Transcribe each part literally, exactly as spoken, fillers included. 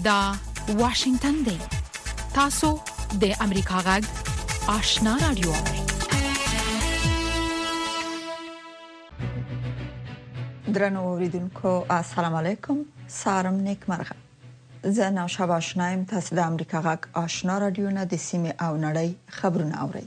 دا واشنگتن دی تاسو د امریکا غږ آشنا رادیو درنو اوریدونکو السلام علیکم سلام نیک مرغه زه نو شب آشنایم تاسو د امریکا غږ آشنا رادیو نه د سیمه او نړۍ خبرونه اورئ.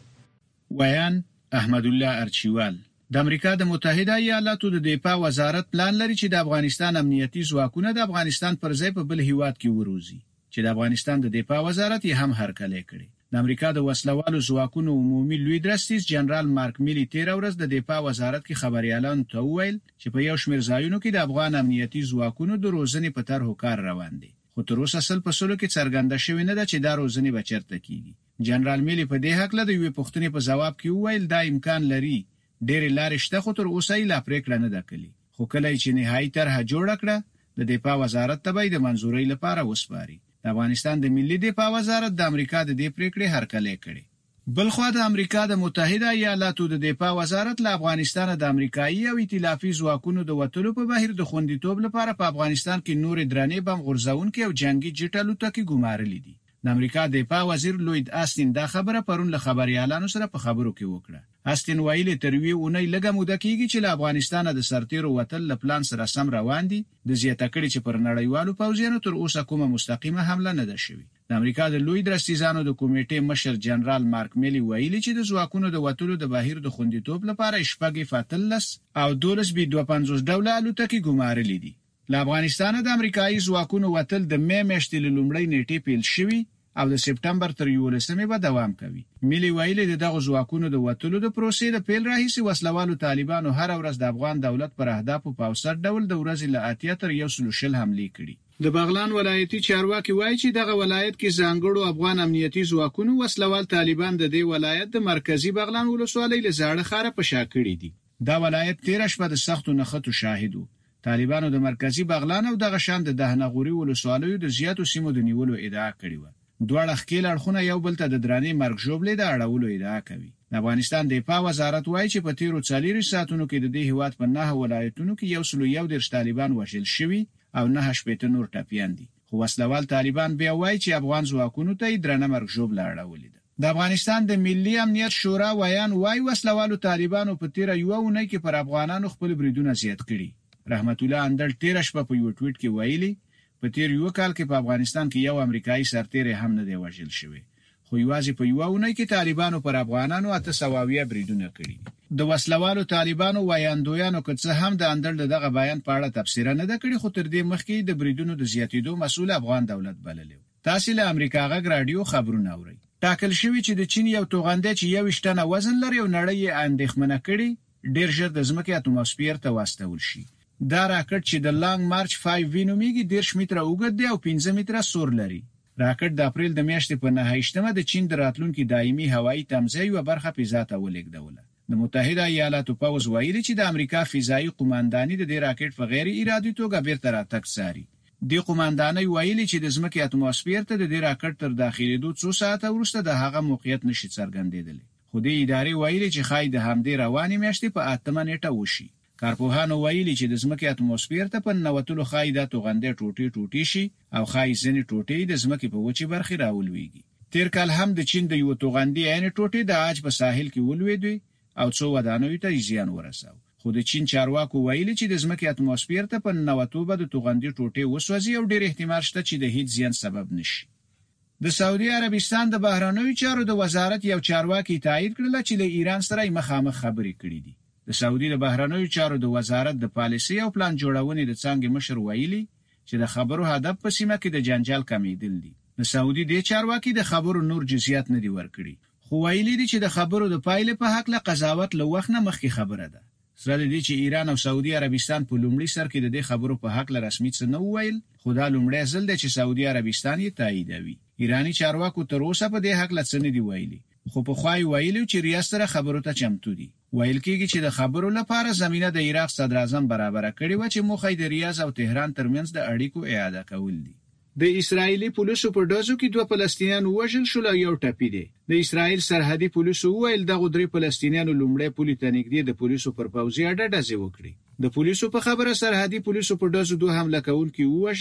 ویان احمد الله ارچیوال د امریکا د متحده ایالاتو د دفاع وزارت پلان لري چې د افغانستان امنیتي ځواکونه د افغانستان پر ځای په بل هیواد کې وروزي چې د افغانستان د دفاع وزارت یې هم هرکلی کړي. د امریکا د وسلوالو ځواکونو عمومي لوی درستیز جنرال مارک میلی تیر ورځ د دفاع وزارت کې خبريالانو ته وویل چې په یو شمېر ځایونو کې د افغان امنیتي ځواکونو د روزنې په طرحو کار روان دی، خو تر اوسه اصل په سلو کې څرګنده شوې نه ده چې دا روزنې به چیرته کیږي. جنرال میلی په دې حق له د یوې پوښتنې په ځواب کې وویل دا امکان لري، ډېرې لارې شته خو تر اوسه یې لا پریکړه نه ده کړې، خو کله چې نهایي طرحه جوړه کړه د دفاع وزارت ته به د منظورۍ لپاره وسپاري. د افغانستان د ملي دفاع وزارت د امریکا د دې پریکړې هرکلی کړي. بلخوا د امریکا د متحده ایالاتو د دفاع وزارت له افغانستان د امریکایي او ائتلافي ځواکونو د وټلو په بهیر د خوندیتوب لپاره په افغانستان کې نور درنې بم غورځونکي او جنگي جټ الوتکې ګمارلې دي. د امریکا دفاع وزیر لوید آستین دا خبره پرون له خبريالانو سره په خبرو کې وکړه. آستین ویلي تر وی اونۍ لږه موده کېږي چې له افغانستان د سرتیرو وټل له پلان سره سم روان دي، د زیاته کړي چې پر نړیوالو پوځیانو تر اوسه کومه مستقیمه حمله نه ده شوې. د امریکا د لوی درستیزانو د کمیټې مشر جنرال مارک میلی ویلي چې د ځواکونو د وټلو د بهیر د خوندیتوب لپاره شپږ فاتلس او دولس بي دوه پنځوس ډوله الوتکې ګمارلې دي. له افغانستان د امریکایي ځواکونو وټل د مې میاشتې لومړۍ نیټې پیل شوی او د سپټمبر تر یولسمې به دوام کوي. ملي ویلي د دغه ځواکونو د وټلو د پروسې د پیل راهیسې وسلوالو طالبانو هر ورځ د افغان دولت پر اهدافو په اوسط ډول د ورځې له اتیا تر یو سل شل حملې کړي. د بغلان ولایتي چارواکي وایي چې دغه ولایت کې ځانګړو افغان امنیتي ځواکونو وسلوال طالبان د دې ولایت د مرکزی بغلان ولسوالۍ له زاړه ښار په شا کړی دي. دا ولایت تیر شپه د سختو نښتو شاهد و. طالبانو د مرکزی بغلان او دغه شان د دهنغوري ولسوالیو د زیاتو سیمو د نیولو ادعا کړې و. دواړه ښکیل اړخونه یو بل ته د درانې مرګ ژوبلې د اړولو ادعا کوي. د افغانستان دفاع وزارت وایي چې په تیرو څلورو ساعتونو کې د دې هیواد په نه ولایتونو کې یو سل یو درش طالبان وژل شوي او نه شپېته نور ټپیان دي، خو وسلوال طالبان بیا وایي چې افغان ځواکونو ته یې درنه مرګ ژوبله اړولې ده. د افغانستان د ملي امنیت شورا ویان وایي وسلوالو طالبانو په تیره یوه اونۍ کې پر افغانانو خپل بریدونه زیات کړي. رحمت الله اندړ تیره شپه په یو ټویټ کې ویلي په تیر یو کال کې په افغانستان کې یو امریکایي سرتیر هم نه دی وژل شوی، خو یوازې په یو اونۍ کې طالبانو پر افغانانو اته سواویه بریدونه کړي. د وسلوالو طالبانو وایاندویانو که څه هم د اندړ دغه بیان په اړه تفسیر نه ده کړی، خو تر دې مخکې د بریدونو د زیاتېدو مسؤل افغان دولت بللی. تاسو له امریکا غږ رادیو خبرونه اورئ. ټاکل شوی چې د چین یو توغندی چې یو شتنه وزن لري او نړۍ یې اندېښمنه کړي ډیر ژر د ځمکې اتموسفیر ته واستول شي. دا راکټ چې د لانګ مارچ پنځه وینومیږي دیرش متره اوږد دی او پنځه متره سور لري. راکټ د اپریل د میاشتې په نهایشتمه د چین د راتلونکي دایمي هوایي تمځای یوه برخه فضا ته ولېږدوله. د متحده ایالاتو پوځ ویلي چې د امریکا فضایي قومانداني د دې راکټ په غیر ارادي توګه بیرته راتګ څاري. د قوماندانۍ ویلي چې د ځمکې اتموسفیر ته د دې راکټ تر داخلېدو څو ساعته وروسته د هغه موقعیت نشي څرګندېدلی، خو د ادارې ویلي چې ښایي د همدې روانې میاشتې په اتمه نیټه وشي. کارپوهانو ویلي چې د ځمکې اتموسفیر ته په ننوتلو ښایي دا توغندی ټوټې ټوټې شي او ښایي ځینې ټوټې د ځمکې په وچې برخې راولویږي. تیر کال هم د چین د یو توغندي عین ټوټې د عاج په ساحل کې ولوېدې او څو ودانیو ته زیان ورساو، خو د چین چارواکو ویلي چې د ځمکې اتموسفیر ته په ننوتو به د توغندي ټوټې وسوځي او ډېر احتمال شته چې د هیڅ زیان سبب نشي. د سعودي عربستان د بهرنیو چارو د وزارت یو چارواکي تایید کړل چې له ایران سره مخامخ خبرې کړې دي. د سعودي د بهرنیو چارو د وزارت د پالیسي او پلان جوړونې د څانګې مشر ویلي چې د خبرو هدف په سیمه کې د جنجال کمیدل دي. د سعودي د چارواکي د خبرو نور جزئیات نه دي ورکړي، خو ویلي دي چې د خبرو د پایلې په حق له قضاوت له وخت نه مخکې خبره ده. سره دي چې ایران او سعودي عربستان په لومړي سر کې د دې خبرو په حق له رسمي څه نه ویل، خو دا لومړی ځل دی چې سعودي عربستان یې تاییدوي. ایرانی چارواکو تر اوسه په دې حق له څه نه دي ویلي، خو په خوای ویلو چې ریاض سره خبرو ته چمتو دي. ویل کېږي چې د خبرو لپاره زمينه د عراق صدر اعظم برابر کړې و چې موخه د ریاض او تهران ترمنځ د اړیکو اعاده کول دي. د اسرایلی پولیسو په ډزو کې دوه فلسطینیان وژل شول او یو ټپي دي. د اسرایل سرحدي پولیسو ویل دغه درې فلسطینیانو لومړی پولي ته نږدې د پولیسو پر پوځي اډه ډزې وکړې. د پولیسو په خبره سرحدي پولیسو په ډزو دوه حمله کوونکي وژل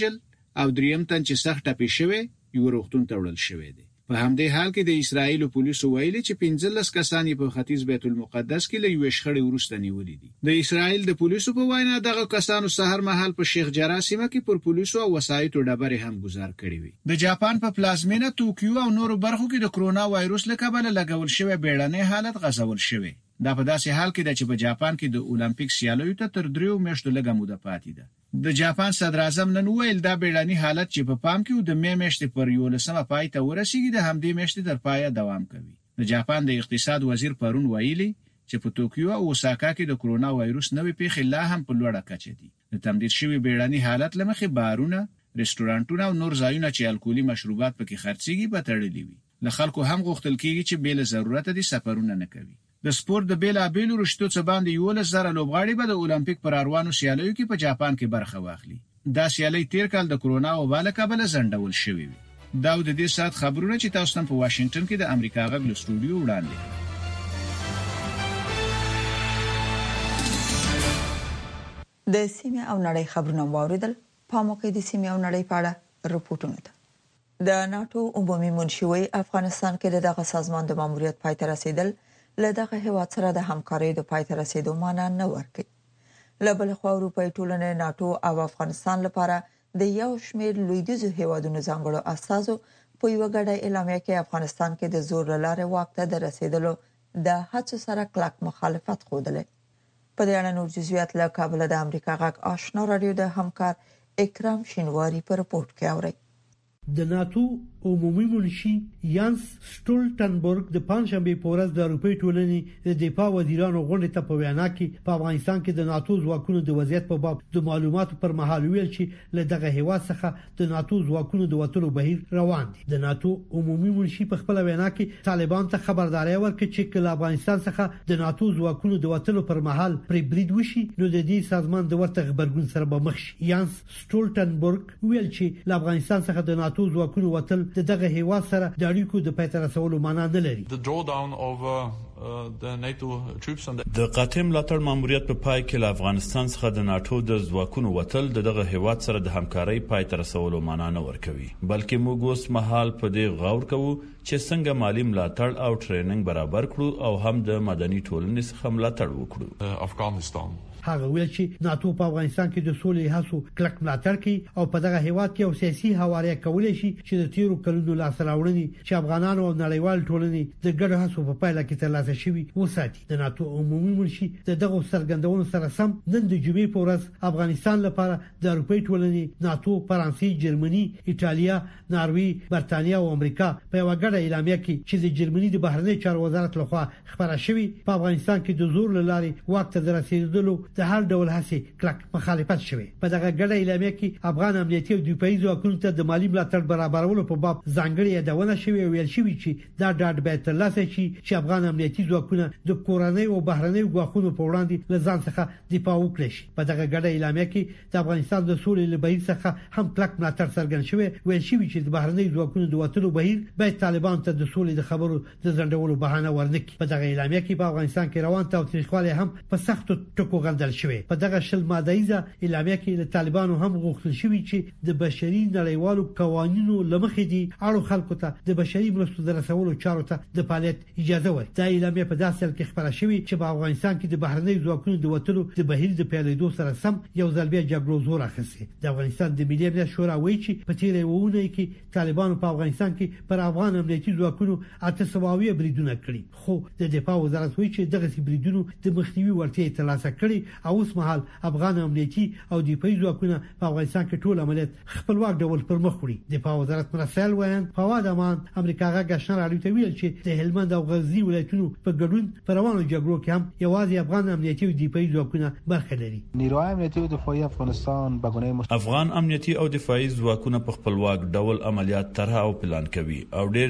او دریم تن چې سخت ټپي شوی یو روغتون ته وړل شوی دی. په همدې حال کې د اسرایل پولیسو ویلي چې پنځلس کسان په ختیځ بیت المقدس کې له یو شخړې وروسته نیولې دي. د اسرایل د پولیسو په وینا دغه کسانو سحر مهال په شیخ جراح سیمه کې پر پولیسو او وسایتو ډبرې هم گزار کړې وي. د جاپان په پلازمینه توکیو او نورو برخو کې د کرونا وایروس له کبله لګول شوی بیړنی حالت غځول شوی. دا په داسې حال کې ده چې په جاپان کې د اولمپیک سیالیو ته تر دریو میاشتو لږه موده پاتې ده. د جاپان صدر اعظم نن ویل دا بیړنی حالت چې په پا پام کې د مې میاشتې پر یولسمه پای ته ورسیږي د همدې میاشتې تر پایه دوام کوي. د جاپان د اقتصاد وزیر پرون ویلي چې په توکیو او اوساکا کې د کرونا وایروس نوې پیښې لا هم په لوړه کچه دي. د تمدید شوی بیړنی حالت لمخې بارونه، رستورانټونه او نور ځایونه چې الکولي مشروبات پکې خرڅيږي به تړلي وي. له خلکو هم غوښتل کیږي چې بې له ضرورت دي سفرونه نه کوي. د سپورت د بیلا بیلو رشتو څخه باندې یو لزر لوبغاړي به د اولمپیک پر اروانو سیالیو کې په جاپان کې برخه واخلي. دا سیالي تیر کال د کرونا وبا کبله ځنډول شوې وي. دا د دې سات خبرونه چې تاسو نن په واشنگټن کې د امریکا غږ له سټوډیو وړاندې. د سیمه او نړۍ خبرونه واوریدل. په موقع د سیمه او نړۍ په اړه رپورټونه ده. د ناتو عمومي منشي افغانستان کې دغه سازمان د ماموریت پای ته رسیدل له دغه هیواد سره د همکارۍ د پای ته رسیدو معنا نه ورکوي. له بل خوا اروپایي ټولنې ناتو او افغانستان لپاره د یو شمېر لویدیځو هیوادونو ځانګړو اساسو په یو غړي اعلامیه کې افغانستان کې د زور لاره واک ته د رسیدلو د هڅو سره کلک مخالفت خوده. په دې اړه نور جزئیات له کابل د امریکا غږ آشنا رادیو د همکار اکرام شینواری په رپورت کې اوري. د ناتو عمومي منشي یانس سټولټنبرګ د پنځشنبه په ورځ د اروپای ټولنې د دفاع وزیرانو غونډې ته په وینا کې په افغانستان کې د ناتو ځواکونو د وضعیت په باب د معلوماتو پر مهال ویل چې له دغه هیواد څخه د ناتو ځواکونو د وټلو بهیر روان دي. د ناتو عمومي منشي په خپل وینا کې طالبان ته خبرداري ورکړه چې کله افغانستان څخه د ناتو ځواکونو د وټلو پر مهال پرې برید وشي نو د دې سازمان د ورته خبرګون سره به مخ شي. یانس سټولټنبرګ ویل چې له افغانستان څخه د ناتو ځواکونو وټل دغه هیواد سره د اړیکو د پاتې رسولو معنا نه لري. د قاطع ملاتړ ماموریت په پای کې له افغانستان څخه د ناتو د ځواکونو وټل دغه هیواد سره د همکارۍ پای ته رسولو معنا نه ورکوي، بلکې موږ اوس مهال په دې غور کوو چې څنګه مالی ملاتړ او ټریننګ برابر کړو او هم د مدني ټولنې څخه ملاتړ وکړو. افغانستان هغه ویل چې ناتو په افغانستان کې د سولې هڅو کلک ملاتړ کوي او په دغه هیواد کې یو سیاسي حواله کولای شي چې د تیرو کلونو لاسته راوړنې چې افغانانو او نړیوال ټولنې د ګډو هڅو په پایله کې ترلاسه شوي وساتي. د ناتو عمومي منشي دغه څرګندونو سره سم نن د جمعې په ورځ افغانستان لپاره د اروپای ټولنې، ناتو، فرانسې، جرمني، ایتالیا، ناروی، برتانیا او امریکا په یو ګډه اعلامیه کې چې د جرمني د بهرنی چارو وزارت لخوا خبره شوې په افغانستان کې د زور لاري وخت د رسیدلو د هر ډول هڅې کلک مخالفت شوه. په دغه ګډه اعلامیه کې افغان امنیتي او دفاعي ځواکونو ته د مالی ملاتړ برابرولو په باب ځانګړي یادونه شوې ویل شوې چې دا ډاډ به ترلاسه شي چې افغان امنیتي ځواکونه د کورنۍ او بهرنۍ ځواکونو په وړاندې له ځان څخه دفاع وکړي. په دغه ګډه اعلامیه کې د افغانستان د سولې لبهیر څخه هم کلک ملاتړ څرګند شوی ویل شوې چې د بهرنۍ ځواکونو د وټلو بهیر باید طالبان ته د سولې د خبرو د ځنډولو بهانه ورنکړي. په دغه اعلامیه کې په افغانستان کې روان تاوتریخوالی هم په سختو ټکو غندل شوی. په دغه شل مادهیزه اعلامیه کې له طالبانو هم غوښتل شوی چې د بشري نړیوالو قوانینو لمخې دي اړو خلکو ته د بشري مرستو د رسولو چارو ته د فعالیت اجازه ورکړي. دا اعلامیه په داسې حال کې خبره شوې چې په افغانستان کې د بهرنۍ ځواکونو د وټلو د بهیر د پیلېدو سره سم یو ځل بیا جګړو زور اخیستی. د افغانستان د ملي امنیت شورا وایي چې په تیرې وونه کې طالبانو په افغانستان کې پر افغان امنیتي ځواکونو اته سواوي بریدونه کړي، خو د دفاع وزارت وایي چې دغه بریدونو د مخنیوي وړتیا ترلاسه کړي او اوس مهال افغان امنیتي او دفاعي ځواکونه په افغانستان کې ټول عملیات خپلواک ډول پر مخ وړي. دفاع وزارت مرسل وایي فواد امان امریکا غږ آشنا رادیو ته ویل چې د هلمند او غزنی ولایتونو په ګډون پر روانو جګړو کې هم یوازې افغان امنیتي او دفاعي ځواکونه برخه لري. نیروهای امنیتي او دفاعي افغانستان په ګونه افغان امنیتي او دفاعي ځواکونه په خپلواک ډول عملیات طرح او پلان کوي او ډېر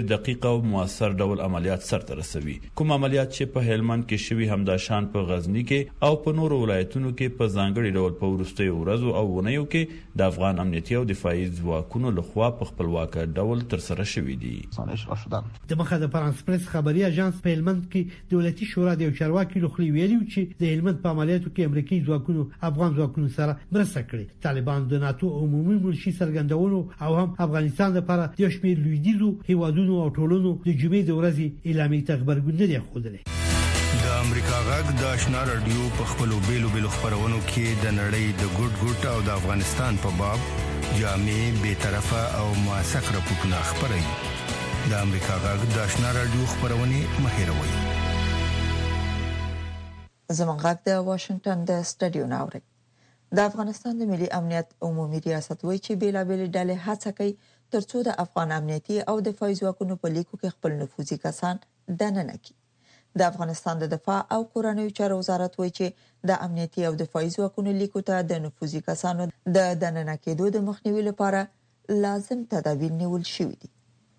دقیق او موثر ډول عملیات سرته رسوي. کوم عملیات چې په هلمند کې شوي همداشان په غزنی کې او په نورو ولایتونو کې په ځانګړي ډول په وروستیو ورځو او ونیو کې د افغان امنیتي او دفاعي ځواکونو لخوا په خپلواک ډول ترسره شوي دي. د مخه د فرانس پریس خبري اژانس په هلمند کې دولتي شورا د چارواکي لخوا ویلي چې د هلمند په عملیاتو کې امریکایي ځواکونو افغان ځواکونو سره مرسته کړې. طالبان د ناتو عمومي منشي څرګندولو او هم افغانستان لپاره د شمیر لویدیزو هیوادونو او ټولنو د جمعې د ورځې اعلامیه ته خبرګون نه دی خوندلې. د امریکا غږ د آشنا رادیو په خپلو بیلو بیلو خبرونو کې د نړۍ د ګډ ګډ او د افغانستان په باب جامع به طرفه او موثق راپورټونه خبري. د امریکا غږ د آشنا رادیو خبرونه مهیروي. زمونږ غږ د واشنگټن د سټډیو ناوړي. د افغانستان د ملي امنیت عمومي ریاست وایي چې بیلابېل ډلې هڅه کوي ترڅو د افغان امنیتي او دفاعي ځواکونو په لیکو کې خپل نفوذي کسان دننه کړي. د افغانستان د دفاع او کورنیو چارو وزارت وایي چې د امنیتي او دفاعي ځواکونو لیکو ته د نفوذي کسانو د دننه کېدو د مخنیوي لپاره لازم تدابیر نیول شوي دي.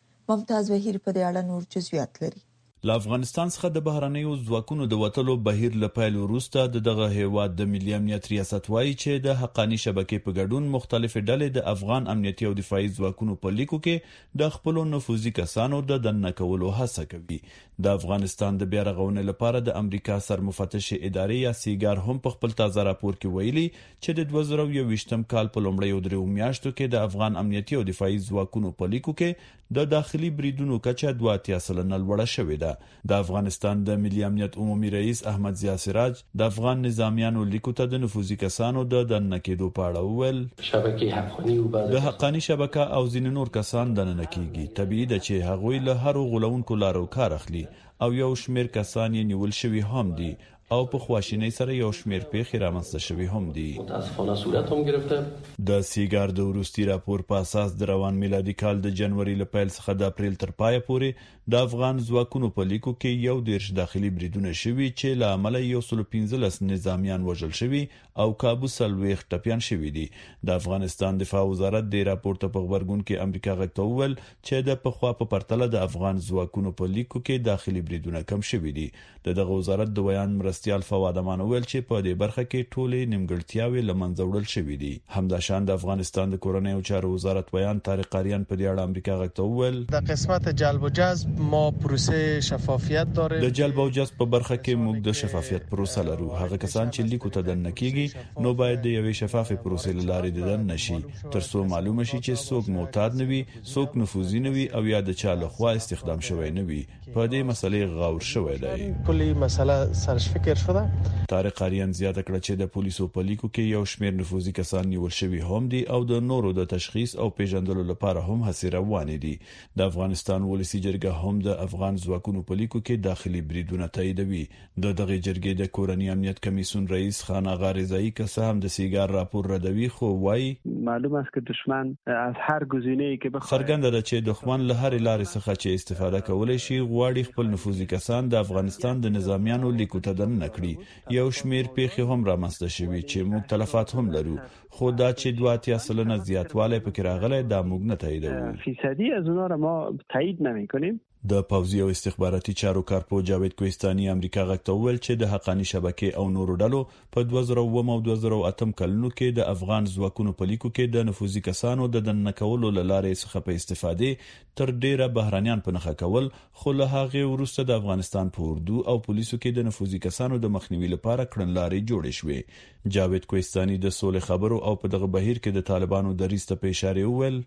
ممتاز وحیر په دې اړه نور جزئیات لري. له افغانستان څخه د بهرنیو ځواکونو د وټلو بهیر له پیل وروسته د دغه هیواد د ملي امنیت ریاست وایي چې د حقانی شبکې په ګډون مختلف ډلې د افغان امنیتي او دفاعي ځواکونو په لیکو کې د خپل نفوذي کسانو د دننه کولو هڅه کوي. د افغانستان د بیا رغونې لپاره د امریکا سرمفتش ادارې یا سیګار هم په خپل تازه راپور کې ویلي چې د دوه زره یوویشتم کال په لومړیو درې میاشتو کې د افغان امنیتي او دفاعي ځواکونو په لیکو کې د داخلي بریدونو کچه دوه اتیا سلنه لوړه شوې ده. د افغانستان د ملي امنیت عمومي رئیس احمد ضیا سراج د افغان نظامیانو لیکو ته د نفوذي کسانو د دننه کېدو په اړه وویل شبکې حقانی او د حقانی شبکه او ځینې نور کسان دننه کیږي. طبيعي ده چې هغوی له هر غولونکو لارو کار اخلي او یو شمیر کسان یې نیول شوی هم دي او په خواشینۍ سره یو شمیر پیښې رامنځته شوي هم دي. متاسفانه صورت هم گرفته. د سیګار د وروستي راپور په اساس د روان میلادي کال د جنوري له پیل څخه د اپریل تر پایه پورې د افغان ځواکونو په لیکو کې یو دیرش داخلي بریدونه شوي چې له امله یو سل پنځلس نظامیان وژل شوي او کابو څلوېښت ټپیان شوي دي. د افغانستان دفاع وزارت د راپور ته په خبرګون کې امریکا غږ ته وویل چې د پخوا په پرتله د افغان ځواکونو په لیکو کې داخلي بریدونه کم شوي دي. دغه وزارت د بیان مرستيال فواد امان ویل چې په دې برخه کې ټولې نیمګړتیاوې لمنځه وړل شوې دي. همداشان د افغانستان د کورنیو چارو وزارت بیان طارق قاریان په دې اړه امریکا غږ ته وویل د قسمت جلب و جذب ما پروسه شفافیت داره. د جلب او جذب په برخه کې موږ د شفافیت پروسه لرو. هغه کسان چې لیکو ته دننه کیږي نو باید د یوې شفافه پروسې لارې دننه شي ترڅو معلومه شي چې څوک معتاد نه وي، څوک نفوذي نه وي او یا د چا لخوا استخدام شوی نه وي. په دې مسلې غور شوی دی. کلی مسله سرش فکر شده. طارق قاریان زیاته کړه چې د پولیسو په لیکو کې یو شمیر نفوذي کسان نیول شوي هم دي او د نورو د تشخیص او پیژندلو لپاره هم هڅې روانې دي. د افغانستان ولسی جرګه هم د افغان ځواکونو په لیکو کې داخلي بریدونه تاییدوي. د دغه جرګې د کورنی امنیت کمیسیون رئیس خان آغا رضایی که هم د سیګار راپور ردوي خو وایي معلومه است که دشمن از هر گزینه‌ای که بخواد څرګنده ده چې دښمن له هر لارې څخه چې استفاده کولای شي غواړي خپل نفوذي کسان د افغانستان د نظامیانو لیکو ته دننه کړي. یو شمیر پیښې هم رامنځته شوي چې موږ تلفات هم لرو، خو دا چې دوه اتیا سلنه زیاتوالی پکې راغلی دا موږ نه تاییدوو. فیصدی از اونها را ما تایید نمی‌کنیم. د پوځي او استخباراتي چارو کارپو جاوید کوهستاني امریکا غږ ته وویل چې د حقانی شبکې او نورو ډلو په دوه زره اووه او دوه زره اتم کلونو کې د افغان ځواکونو په لیکو کې د نفوذي کسانو د دننه کولو له لارې څخه په استفادې تر ډیره بهرانيان په نخښه کول، خو له هغه وروسته د افغانستان په اردو او پولیسو کې د نفوذي کسانو د مخنیوي لپاره کړنلارې جوړې شوې. جاوید کوهستاني د سولې خبرو او په دغه بهیر کې د طالبانو د ریسته په اشاره وویل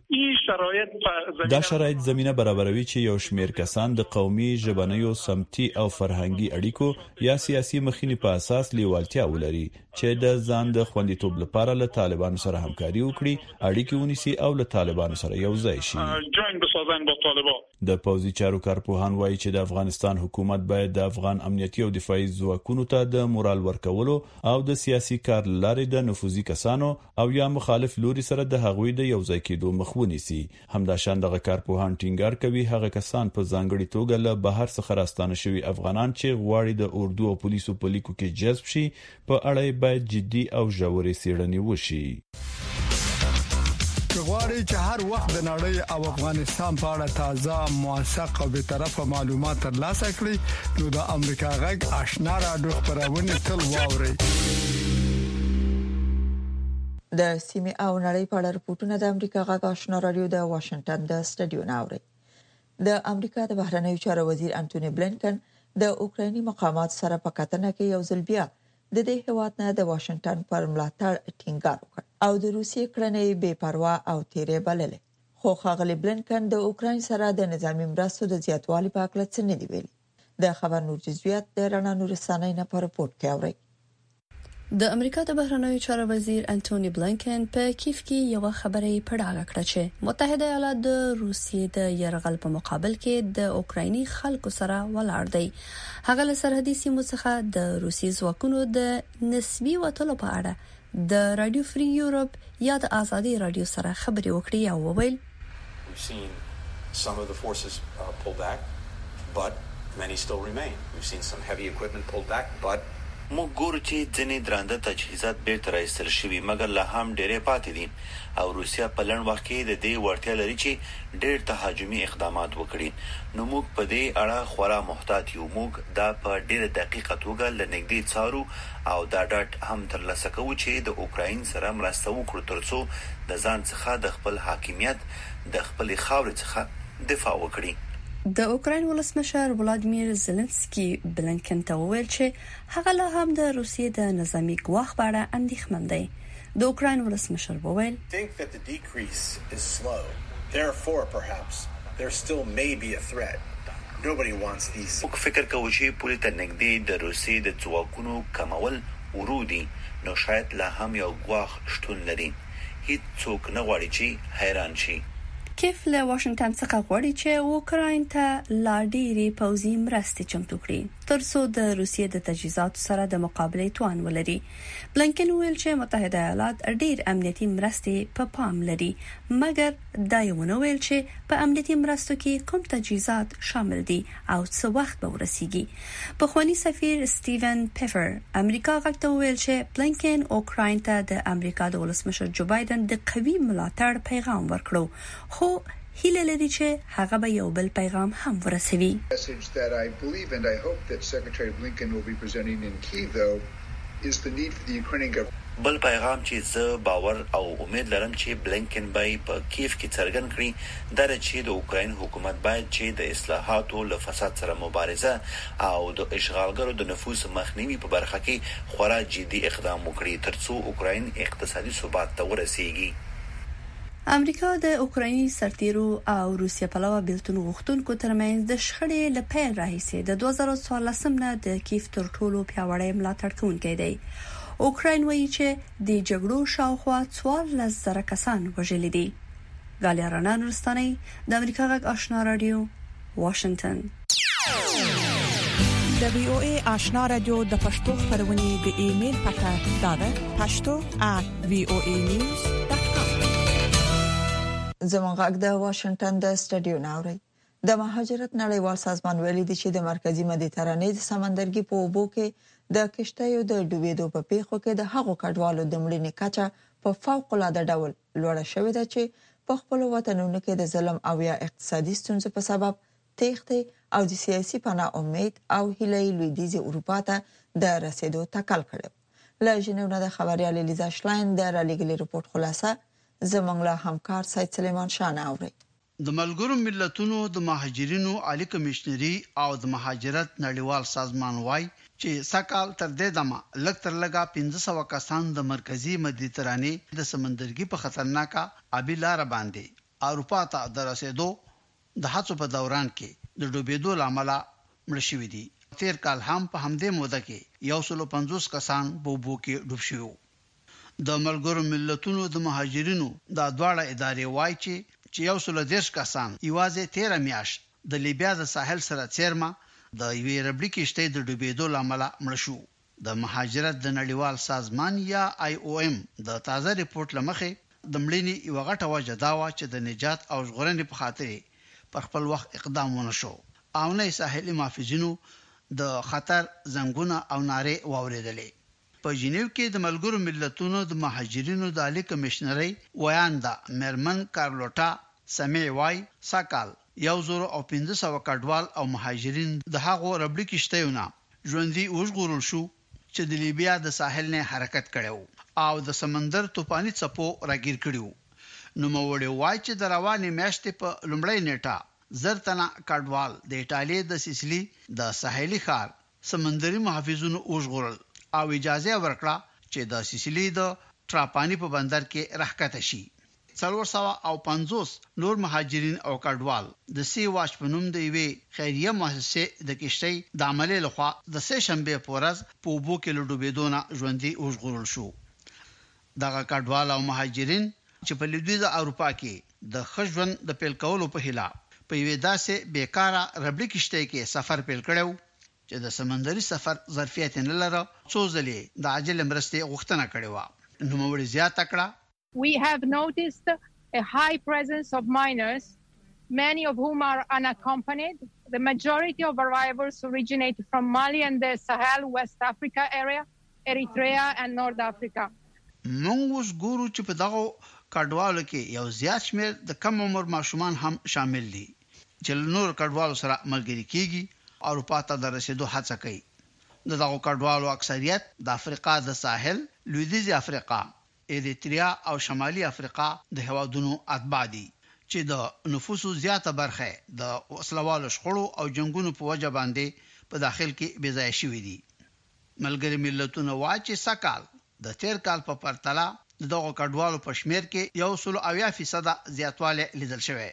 دا شرایط زمينه برابروي چې یو شمیر کسان د قومي، ژبنیو، سمتي او فرهنګي اړیکو یا سیاسي مخینې په اساس لیوالتیا ولري چې د ځان د خوندیتوب لپاره له طالبانو سره همکاري وکړي، اړیکې ونیسي او له طالبانو سره یو ځای شي. د پوځي چارو کارپوهان وایي چې د افغانستان حکومت باید د افغان امنیتي او دفاعي ځواکونو ته د مورال ورکولو او د سیاسي کار لارې د نفوذي کسانو او یا مخالف لوري سره د هغوی د یو ځای کېدو مخ ونیسي. همداشان دغه کارپوهان ټینګار کوي هغه کسان په ځانګړي توګه له بهر څخه راستانه شوي افغانان چې غواړي د اردو او پولیسو په لیکو کې جذب شي په اړه باید جدي او ژورې څېړنې وشي. غواړئ چې هر وخت د نړۍ او افغانستان په اړه تازه موثق او به طرفه معلومات ترلاسه کړئ نو د امریکا غږ آشنا رادیو خبرونه تل واورئ. د سیمه او نړۍ په اړه رپورټونه د امریکا غږ آشنا رادیو د واشنگټن د سټډیو ناوړي. د امریکا د بهرنیو چارو وزیر انټونی بلینکن د اوکرایني مقامات سره په کتنه کې یو ځل بیا د دې هیواد نه د واشنگټن پر ملاتړ ټینګار وکړ او د روسیې کړنې بې پروا او تیرې بللې. خو ښاغلي بلینکن د اوکراین سره د نظامی مرستو د زیاتوالي په اړه څه نه دی ویلي. د خبر نور جزئیات د رڼا نور رسنۍ نه په رپورت کې اوري. د امریکا د بهرنیو چارو وزیر انټونی بلینکن په کیف کې یو خبرې په ډاګه کړه چې متحده ایالات د روسیې د يرغل په مقابل کې د اوکرایني خلکو سره ولاړ دی. هغه له سرحدي سیمو څخه د روسي ځواکونو د نسبي وټلو په اړه د رادیو فری یورپ یا د آزادي رادیو سره خبرې وکړې او وویل We've seen some of the forces uh, pull back but many still remain. We've seen some heavy equipment pulled back but موږ ګورو چې ځینې درانده تجهیزات بیرته راایستل شوي مګر لا هم ډېرې پاتې دي او روسیا په لړن وخت کې د دې وړتیا لري چې ډېر تهاجمي اقدامات وکړي. نو موږ په دې اړه خورا محتاط یو. موږ دا په ډېره دقیقه توګه لنګدې څارو او دا ډاټ هم ترلاسه کوو چې د اوکراین سره مرسته وکړو ترڅو د ځان څخه د خپل حاکمیت د خپل خاورې څخه دفاع وکړي. د اوکراین ولسمشر ولادیمیر زيلنسکي بلینکن ته وویل چې هغه له هم د روسیې د نظامی ګواښ په اړه اندېښمن دی. د اوکراین ولسمشر وویل think that the decrease is slow. Therefore perhaps there still may be a threat. Nobody wants these. موږ فکر کوو چې پولیس ته نږدې د روسیې د ځواکونو کمول ورودي نو شاید لا هم یو ګواښ شتون لري. هیڅ څوک نه غواړي چې حیران شي. کیف له واشنگټن څخه غواړي چې اوکراین ته لا ډېرې پوځي مرستې چمتو کړي ترڅو د روسیې د تجهیزاتو سره د مقابله توان ولري. بلینکن ویل چې متحده ایالات ډېر امنیتي مرستې په پام لري مګر دا یو نه ویل چې په امنیتي مرستو کې کوم تجهیزات شامل دي او څه وخت به ورسیږي. پخوانی سفیر سټیون پیفر امریکا غږ ته ویل چې بلینکن اوکراین ته د امریکا د ولسمشر جو بایدن د قوي ملاتړ پیغام ورکړو خو هیله لري چې هغه به یو بل پیغام هم ورسوي. message that I believe and I hope that Secretary Blinken will be presenting in Kyiv though is the need for the Ukrainian government. بل پیغام چې زه باور او امید لرم چې بلینکن به په کیف کې څرګند کړي دا چې د اوکراین حکومت باید چې د اصلاحاتو له فساد سره مبارزه او د اشغالګرو د نفوذ مخنیوي په برخه کې خورا جدي اقدام وکړي ترڅو اوکراین اقتصادي ثبات ته ورسیږي. امریکا د اوکرایني سرتیرو او روسیا په لور بیلتون غوښتونکو ترمنځ د شخړې له پیل راهیسې د دوه زره څوارلس نه د کیف تر ټولو پیاوړی ملاتړ کوونکی دی. اوکراین وایي چې د جګړو شاوخوا څوارلس زره کسان وژل دي. غالیا رڼا نورستاني د امریکا غږ آشنا رادیو واشنگټن. د وی او ای آشنا رادیو د پښتو خبرونه د ایمیل پته داده پښتو at v o a news dot com. زموږ غږ د واشنگټن د سټډیو ناوړي. د مهاجرت نړیوال سازمان ویلي دی چې د مرکزی مدیترانې د سمندرګي په اوبو کې د کشتیو د ډوبېدو په پیښو کې د هغو کډوالو د مړینې کچه په فوق العاده ډول لوړه شوې ده چې په خپل وطنونو کې د ظلم او یا اقتصادي ستونزو په سبب تېښتې او د سیاسي پناه امید او هیله لویدیځ اروپا ته د رسیدو تکل کړو. له ژنیو نه د خبريال الیزا شلاین د رالیګلي رپورت خلاصه زموږ له همکار سید سلیمان شاه اوري. د ملګرو ملتونو د مهاجرینو عالی کمشنري او د مهاجرت نړیوال سازمان وايي چې سکهال تر دې دمه لږ تر لږه پنځه سوه کسان د مرکزی مدیترانې د سمندرګي په خطرناکه آبي لار باندې اروپا ته د رسیدو د هڅو په دوران کې د ډوبېدو لامل مړ شوي دي. تیر کال هم په همدې موده کې یو سل پنځوس کسان بوبو کې ډوب شوي. د ملګرو ملتونو د مهاجرینو د دواړه ادارې وايي چې چې یو سل دیرش کسان یوازې تیره میاشت د لیبیا د ساحل سره چیرما د یوې ربړي کشتۍ د ډوبېدو لامل مړ شو. د مهاجرت د نړیوال سازمان یا آی او ایم د تازه ریپورت لمخې د مړینې یو غټه وجه دا و چې د نجات او ژغورنې په خاطر پر خپل وخت اقدام ونه شو او نه ساحلي محافظینو د خطر زنګونه او ناره واوریدلې. په جنیو کې د ملګرو ملتونو د مهاجرینو د عالی کمشنري ویاندا مرمن کارلوټا سمې وای ساکال یو زور او پنځه سوه کډوال او مهاجرین د هغو ربړي کشتیونه ژوندۍ وژغورل شو چې د لیبیا د ساحل نه حرکت کړو او د سمندر طوفاني څپو راګیر کړو. نو موړي وای چې د رواني میاشتې په لومړۍ نیټه زرتنا کډوال د ایتالیا د سیسلی د ساحلي ښار سمندري محافظونو وژغورل او اجازه ورکړه چې د سیسلی د ټراپانی په بندر کې راښکته شي. څلور سوه او پنځوس نور مهاجرین او کډوال د سی واش په نوم د یوې خیریه مؤسسې د کشتۍ د عملي لخوا د سه شنبه په ورځ په اوبو کې لډوبېدونه ژوندۍ وژغورل شو. دغه کډوال او مهاجرین چې په لویدیځه اروپا کې د خژوند د پیل کولو په هیله په یوه داسې بیکاره ربړي کشتۍ کې سفر پیل کړو چې د سمندري سفر ظرفیت نه لري څو ځلې د عاجل مرستې غوښتنه کړې و. نو موږ زیات کړه. We have noticed a high presence of minors, many of whom are unaccompanied. The majority of arrivals originate from Mali and the Sahel, West Africa area, Eritrea and North Africa. موږ اوس ګورو چې په دغه کډوالو کې یو زیات شمېر د کم عمر ماشومان هم شامل دي چې نور کډوالو سره ملګري کیږي او اروپا ته د رسیدو هڅه کوي. دغه کډوالو اکثریت د افریقا د ساحل، لویدیځ افریقا، اریتریا او شمالي افریقا د هوادونو اتباع دي چې د نفوسو زیاته برخه د وسلوالو شخړو او جنگونو په وجه باندې په داخل کې بې ځای شوي دي. ملګري ملتونه وايي چې سکهال د تیر کال په پرتله دغه کډوالو په شمیر کې یو سل اویا فیصد زیاتوالی لیدل شوی.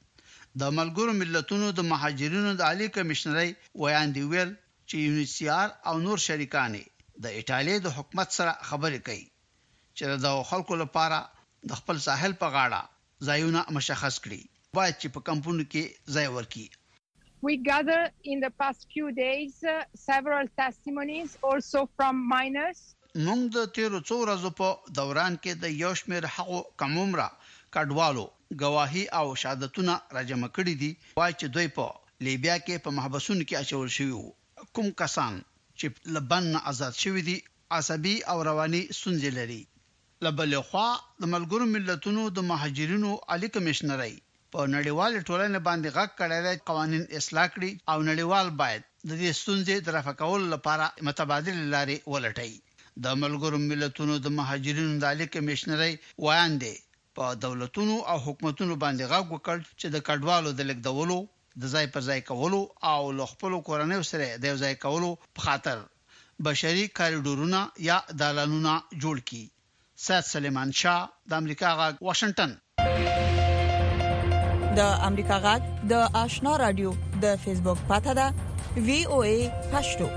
د ملګرو ملتونو د مهاجرینو د عالی کمشنري ویاندې ویل چې یونیسیار او نور شریکان د ایتالیا د حکومت سره خبرې کوي چې د خلکو لپاره د خپل ساحل په غاړه ځایونه مشخص کړي باید چې په کمپونو کې ځای ورکړي. We gathered in the past few days uh, several testimonies also from minors. موږ د تیرو څو ورځو په دوران کې د یو شمېر هغو کم عمره کډوالو گواهی او شهادتونه راجمع کړي دي وایي چې دوی په لیبیا کې په محبسونو کې اچول شوي وو. کوم کسان چې لبن آزاد شوي دي عصبي او رواني ستونزې لري. لبل خوا د ملګرو ملتونو د مهاجرینو عالی کمشنري په نړیوال ټولنې باندې غږ کړی قوانین اصلاح کړي او نړیوال باید د دې ستونزې د رفع کولو لپاره متبادل لارې ولټوي. د ملګرو ملتونو د مهاجرینو د عالی کمشنري وړاندې په دولتونو او حکومتونو باندې غږ وکړ چې د کډوالو د لیږدولو، د ځای پر ځای کولو او له خپلو کورنیو سره د یو ځای کولو په خاطر بشري کاریډورونه یا دالانونه جوړ کړي. سید سلیمان شاه، د امریکا غږ، واشنگټن. د امریکا غږ د آشنا رادیو د فیسبوک پاڼه ده وی او ای پښتو.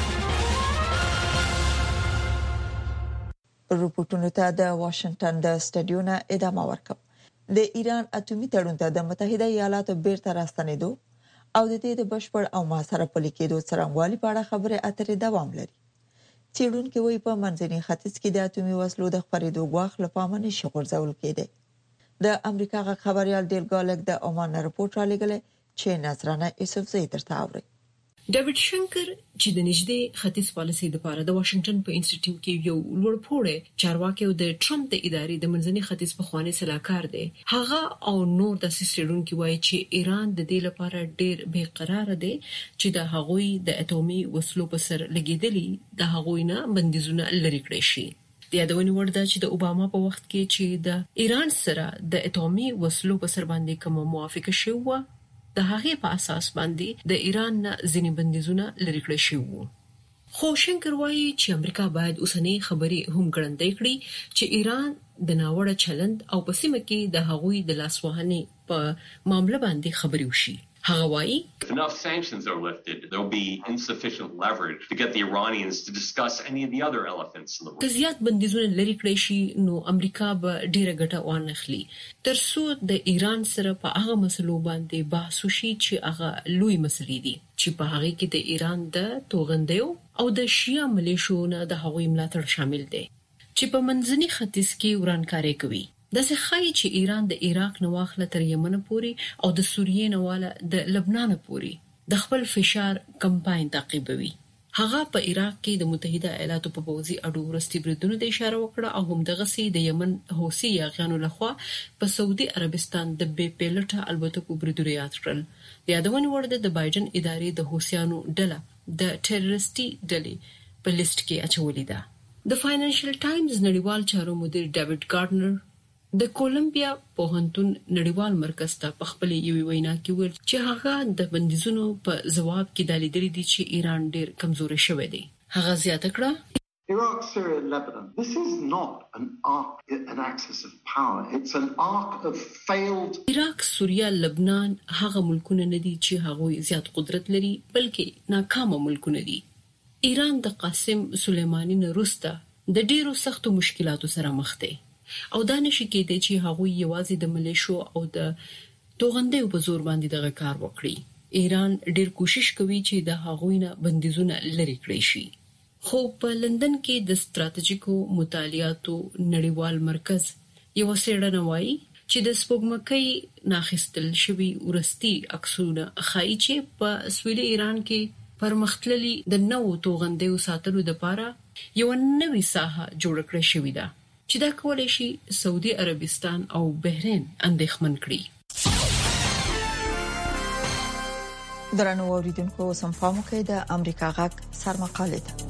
رپورټونو ته د واشنگټن د سټډیو نه ادامه ورکوم. د ایران اټومي تړون ته د متحده ایالاتو بیرته راستنېدو او د دې د بشپړ او موثره پلي کېدو څرنګوالي په اړه خبرې اترې دوام لري. څېړونکي وایي په منځني ختیځ کې د اټومي وسلو د خپرېدو ګواښ له پامه نشي غورځول کېدی. د امریکا غږ خبريال ډیل ګالک د عمان رپورټ را لګلې چې نظرانه یوسفزۍ درته اوري. ډیوډ شنکر چې د نږدې ختیځ پالیسي لپاره د واشنگټن په انسټیټیوټ کې یو لوړپوړی چارواکي او د ټرمپ د ادارې د منځني ختیځ په خواني صلاحکار دی، هغه او نور د سیستړونکو وایي چې ایران د دې لپاره ډېر بې قرار دی چې د هغوی د اټومي وسلو په سر لګیدلي د هغوی نه بندیزونه لري کړی شي. د یادونې وړ ده چې د اوباما په وخت کې چې د ایران سره د اټومي وسلو په سر باندې کوم موافقه شوه د هغه په اساس باندې د ایران نه ځینې بندیزونه لري کړی شي وو. خو شنکر وایي چې امریکا باید اوسنۍ خبرې هم ګړندۍ کړي چې ایران د ناوړه چلند او په سیمه کې د هغوی د لاسوهنې په معاملې باندې خبرې وشي. هغه وایي If enough sanctions are lifted, there will be insufficient leverage to get the Iranians to discuss any of the other elephants in the room. که زیات بندیزونه لري کړی شي نو امریکا به ډیره ګټه وانخلي تر څو د ایران سره په هغه مسلو باندې بحث وشي چې هغه لوی مسلې دي چې په هغه کې د ایران د توغندیو او د شیا ملیشو نه د هغوی ملاتړ شامل دي چې په منځني ختیځ کې ورانکاري کوي. د ځخای چې ایران د عراق نه واخله تر یمن پورې او د سوریې نه واله د لبنان پورې د خپل فشار کمپاین تعقیبوي. هغه په عراق کې د متحده ایالاتو په پوځي اډو ورستي بریدونو ته اشاره وکړه او هم دغه سي د یمن حوثي یاغیانو لخوا په سعودي عربستان د بې پیلوټه البتکو بریدونو یاد کړل. د یادونې وړ ده د بایدن ادارې د حوثیانو ډله د ټیرریستي ډلې په لیست کې اچولې ده. د فاینانشل ټایمز نړیوال چارو مدیر ډیوډ گارډنر د کولمبیا پوهنتون نړیوال مرکز ته په خپل یوې وینا کې ویل چې هغه د بندیزونو په جواب کې د لیدلې دي چې ایران ډېر کمزوري شوی دی. هغه زیاته کړه Iraq, Syria, Lebanon. This is not an arc, an axis of power. It's an arc of failed. عراق، سوریه، لبنان هغه ملکونه نه دي چې هغه زیات قدرت لري بلکې ناکامه ملکونه دي. ایران د قاسم سلیمانی نه وروسته د ډیرو سختو مشکلاتو سره مخ دی او دا نشي کېدای چې هغه یوازې د ملیشو او د توغندې په زور باندې دغه کار وکړي. ایران ډیر کوشش کوي چې د هغوی نه بندیزونه لري کړی شي. خو په لندن کې د ستراتیژیکو مطالعاتو نړیوال مرکز یو څېړنه وايي چې د سپوږمکۍ ناخستل شوی ورستي عکسونه ښایي چې په سویلي ایران کې پرمختللي د نوو توغندې ساتلو لپاره یو نوې ساحه جوړ کړې شوې ده چې دا کولای شي سعودي عربستان او بحرین اندېښمن کړي. درنو اوریدونکو سمفامو کې د امریکا غږ سرمقاله ده.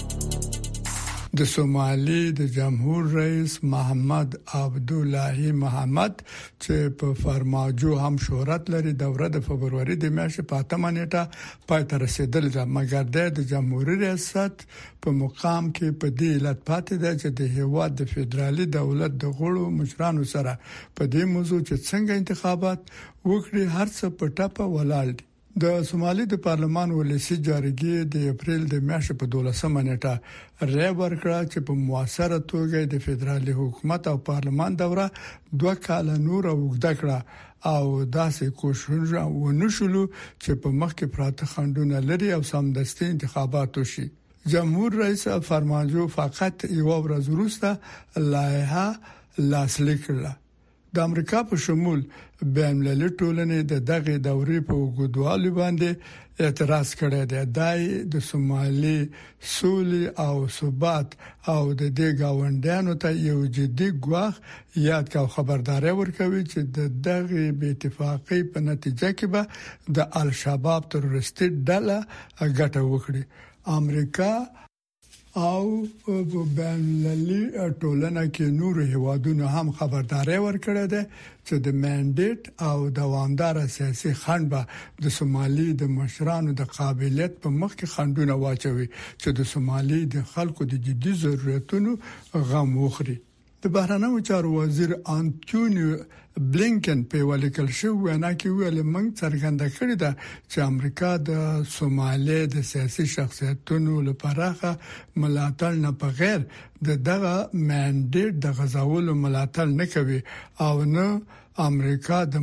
د سومالي د جمهور رئیس محمد عبدالله محمد چې په فرماجو هم شهرت لري دوره د فبرवरी د میاشتې په اتمه نیټه پای ته رسیدل ده، مګر د جمهوریت ریاست په مقام کې په دې علت پاتې ده چې د هیواد د فدرالي دولت د غړو مشرانو سره په دې موضوع چې څنګه انتخابات وکړي هر څه په ټاپه ولاړ دي. د سومالي د پارلمان ولسی جارګي د اپریل د میاشتې په دولسمه نیټه رای ورکړه چې په موثره توګه د فدرالي حکومت او پارلمان دوره دوه کال نور وګړه کړه او داسې کوشش ونشولو چې په مخ کې پراته خندونه لري او سمدستي انتخابات وشي. جمهور رئیس فرمانجو فقط یو ورځ وروسته لایحه لاسلیک کړه. د امریکا په شمول بین المللي ټولنې د دغه دورې په وګړوالي باندې اعتراض کړی دی. دای د سومالي سولې او ثبات او د دې گاونډیانو ته یو جدي ګواښ یاد کا خبرداري ورکوي چې د دغه بې اتفاقۍ په نتیجه کې به د الشباب تروریستي ډله ګټه وکړي. امریکا او په بین المللي ټولنه کې نور هیوادونو هم خبرداري ورکړه ده چې د منډیټ او دوامدار سیاسي خنډ به د سومالي د مشرانو د قابلیت په مخ کې خنډونه واچوي چې د سومالي د خلکو د جدي ضرورتونو غم وخوري. د بهرنیو چارو وزیر انټونیو بلینکن په ولیکل شو وینا کې ویل موږ څرګنده کړی ده چې امریکا د سومالي د سیاسي شخصیتونو لپاره ملاتړ نه بغیر د دغه منډیټ د غزاولو ملاتړ نه کوي او نه امریکا د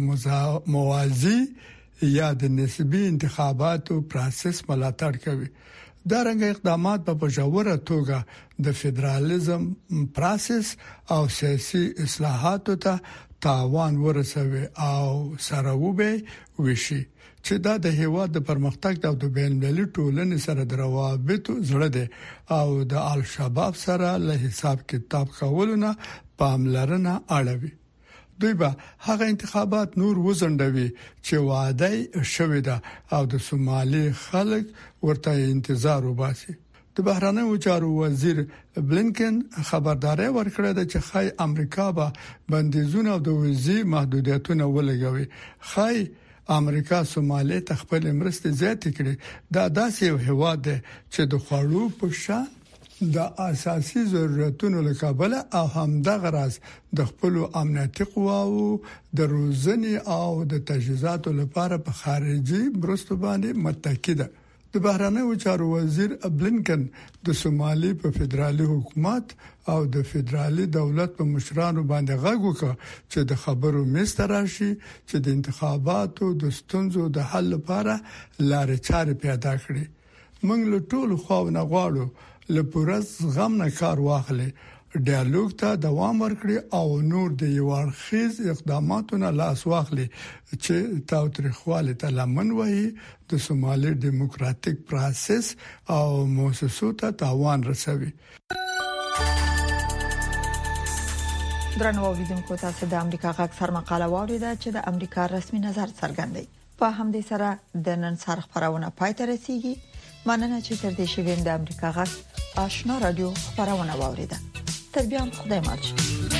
موازی یا د نسبی انتخاباتو پروسس ملاتړ کوي. دا رنګ اقدامات په پژوره توګه د فدرالیزم پروسس او سیاسي اصلاحاتو ته تاوان ورسوي او سره وبې وشي چې دا د هیواد د پرمختګ او د بین المللي ټولنې سره د روابطو زړه دی او د الشباب سره له حساب کتاب کولونه پاملرنه اړوي. دوی به هغه انتخابات نور وزندوي چې وعده شوی ده او د سومالي خلک ورته انتظار وباسي. د بهرنیو چارو وزیر بلینکن خبرداري ورکړه ده چې خای امریکا به بندیزونه او د ویزي محدودیتونه ولګوي. خای امریکا سومالي تخپل مرسته زیات کړي. دا داسې یو هواد ده چې د خوړو په شان د اساسي ضرورتونو لکابله او هم د غراز د خپل امنیتي قواو د روزنې او د تجهیزاتو لپاره په خارجي مرستو باندې متکی ده. د بهرنیو چارو وزیر بلینکن د سومالي په فدرالي حکومت او د فدرالي دولت په مشرانو باندې غږ وکړ چې د خبرو مستر راشي چې د انتخاباتو د ستونزو د حل لپاره لارې چارې پیدا کړي. موږ له ټولو خواو نه غواړو لپاره غم نه کار واخلي. ډیالوګ ته دوام ورکړي او نور د یو اړخیز اقداماتو نه لاس واخلي چې تاوتریخواله ته لمن وایي د سومالي ډیموکراتیک پروسس او موسسو ته تاوان رسوي. درنو اوریدونکو تاسو د امریکا غږ سر مقاله واوریده چې د امریکا رسمي نظر څرګندوي. په همدې سره د نن سر خبرونه پای ته رسیدي. مننه چې تر دې شوین د امریکا غږ آشنا رادیو خبرونه واوریده. تر بیا خدای ماچ.